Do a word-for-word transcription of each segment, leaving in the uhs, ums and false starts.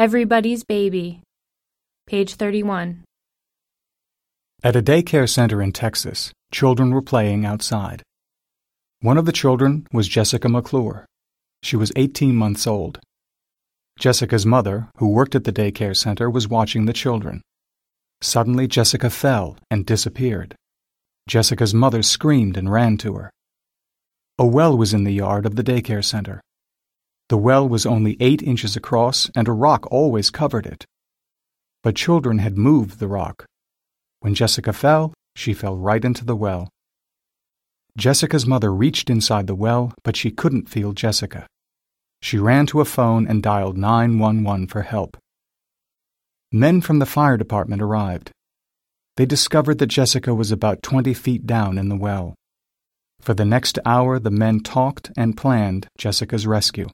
Everybody's Baby, page thirty-one. At a daycare center in Texas, children were playing outside. One of the children was Jessica McClure. She was eighteen months old. Jessica's mother, who worked at the daycare center, was watching the children. Suddenly, Jessica fell and disappeared. Jessica's mother screamed and ran to her. A well was in the yard of the daycare center. The well was only eight inches across, and a rock always covered it. But children had moved the rock. When Jessica fell, she fell right into the well. Jessica's mother reached inside the well, but she couldn't feel Jessica. She ran to a phone and dialed nine one one for help. Men from the fire department arrived. They discovered that Jessica was about twenty feet down in the well. For the next hour, the men talked and planned Jessica's rescue.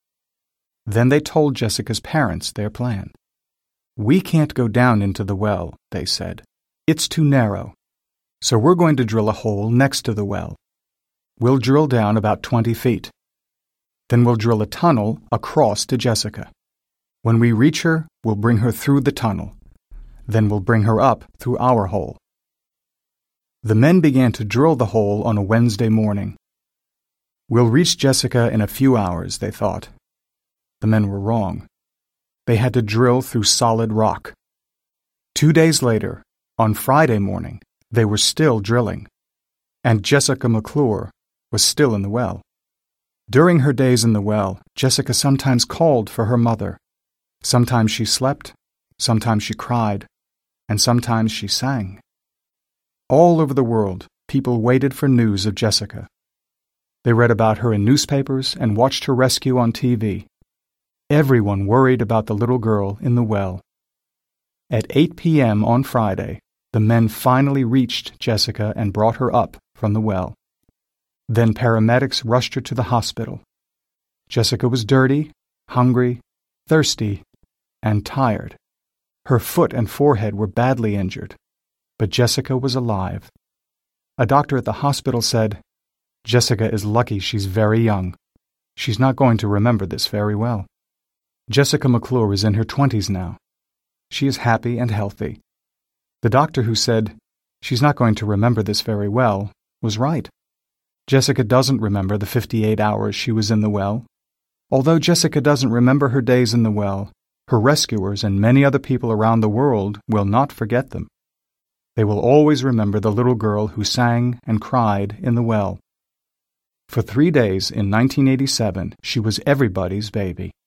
Then they told Jessica's parents their plan. "We can't go down into the well," they said. "It's too narrow. So we're going to drill a hole next to the well. We'll drill down about twenty feet. Then we'll drill a tunnel across to Jessica. When we reach her, we'll bring her through the tunnel. Then we'll bring her up through our hole." The men began to drill the hole on a Wednesday morning. "We'll reach Jessica in a few hours," they thought. The men were wrong. They had to drill through solid rock. Two days later, on Friday morning, they were still drilling, and Jessica McClure was still in the well. During her days in the well, Jessica sometimes called for her mother. Sometimes she slept, sometimes she cried, and sometimes she sang. All over the world, people waited for news of Jessica. They read about her in newspapers and watched her rescue on T V. Everyone worried about the little girl in the well. At eight p.m. on Friday, the men finally reached Jessica and brought her up from the well. Then paramedics rushed her to the hospital. Jessica was dirty, hungry, thirsty, and tired. Her foot and forehead were badly injured, but Jessica was alive. A doctor at the hospital said, "Jessica is lucky she's very young. She's not going to remember this very well." Jessica McClure is in her twenties now. She is happy and healthy. The doctor who said, "She's not going to remember this very well," was right. Jessica doesn't remember the fifty-eight hours she was in the well. Although Jessica doesn't remember her days in the well, her rescuers and many other people around the world will not forget them. They will always remember the little girl who sang and cried in the well. For three days in nineteen eighty-seven, she was everybody's baby.